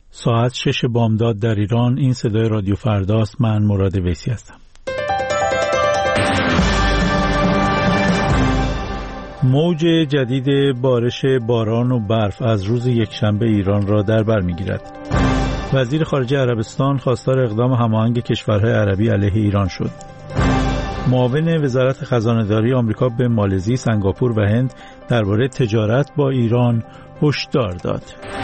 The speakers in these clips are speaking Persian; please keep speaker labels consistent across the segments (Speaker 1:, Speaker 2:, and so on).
Speaker 1: ساعت 6 بامداد در ایران. این صدای رادیو فرداست. من مراد ویسی هستم. موج جدید بارش باران و برف از روز یکشنبه ایران را در بر می‌گیرد. وزیر خارجه عربستان خواستار اقدام هماهنگ کشورهای عربی علیه ایران شد. معاون وزارت خزانه‌داری آمریکا به مالزی، سنگاپور و هند درباره تجارت با ایران هشدار داد.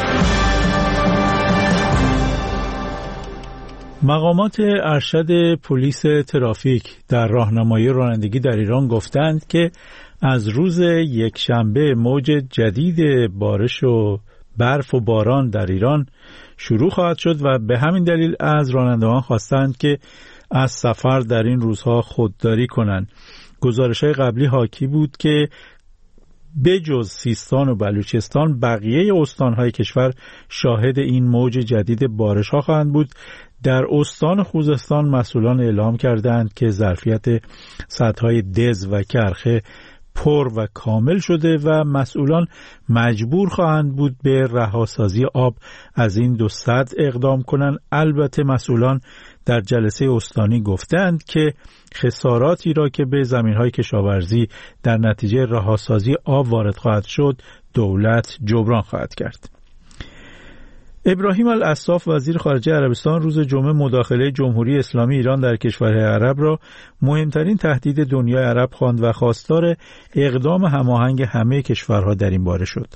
Speaker 1: مقامات ارشد پلیس ترافیک در راهنمایی رانندگی در ایران گفتند که از روز یکشنبه موج جدید بارش و برف و باران در ایران شروع خواهد شد و به همین دلیل از رانندگان خواستند که از سفر در این روزها خودداری کنند. گزارش‌های قبلی حاکی بود که بجز سیستان و بلوچستان بقیه استان‌های کشور شاهد این موج جدید بارش‌ها خواهند بود. در استان خوزستان مسئولان اعلام کردند که ظرفیت سدهای دز و کرخه پر و کامل شده و مسئولان مجبور خواهند بود به رهاسازی آب از این دو سد اقدام کنند. البته مسئولان در جلسه استانی گفتند که خساراتی را که به زمین‌های کشاورزی در نتیجه رهاسازی آب وارد خواهد شد دولت جبران خواهد کرد. ابراهیم العصاف وزیر خارجه عربستان روز جمعه مداخله جمهوری اسلامی ایران در کشورهای عرب را مهمترین تهدید دنیای عرب خواند و خواستار اقدام هماهنگ همه کشورها در این باره شد.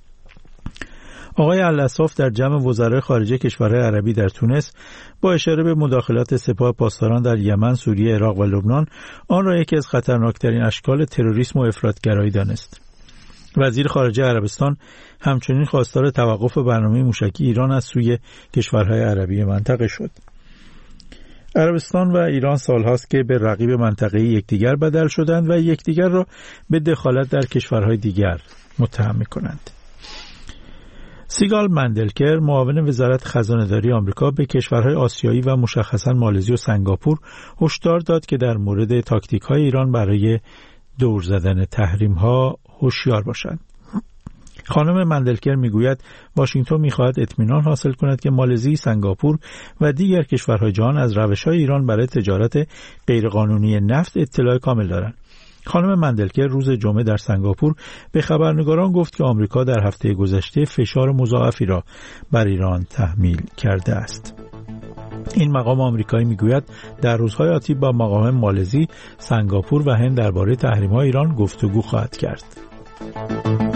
Speaker 1: آقای العصاف در جمع وزرای خارجه کشورهای عربی در تونس با اشاره به مداخلات سپاه پاسداران در یمن، سوریه، عراق و لبنان آن را یکی از خطرناکترین اشکال تروریسم و افراطگرایی دانست. وزیر خارجه عربستان همچنین خواستار توقف برنامه موشکی ایران از سوی کشورهای عربی منطقه شد. عربستان و ایران سالهاست که به رقیب منطقه‌ای یکدیگر بدل شدند و یکدیگر را به دخالت در کشورهای دیگر متهم می‌کنند. سیگال مندلکر معاون وزارت خزانه‌داری آمریکا به کشورهای آسیایی و مشخصاً مالزی و سنگاپور هشدار داد که در مورد تاکتیک‌های ایران برای دور زدن تحریم‌ها هوشیار باشند. خانم مندلکر میگوید واشنگتن میخواهد اطمینان حاصل کند که مالزی، سنگاپور و دیگر کشورهای جهان از روش‌های ایران برای تجارت غیرقانونی نفت اطلاع کامل دارند. خانم مندلکر روز جمعه در سنگاپور به خبرنگاران گفت که آمریکا در هفته گذشته فشار مضاعفی را بر ایران تحمیل کرده است. این مقام آمریکایی میگوید در روزهای آتی با مقام مالزی، سنگاپور و هند درباره تحریم‌های ایران گفتگو خواهد کرد.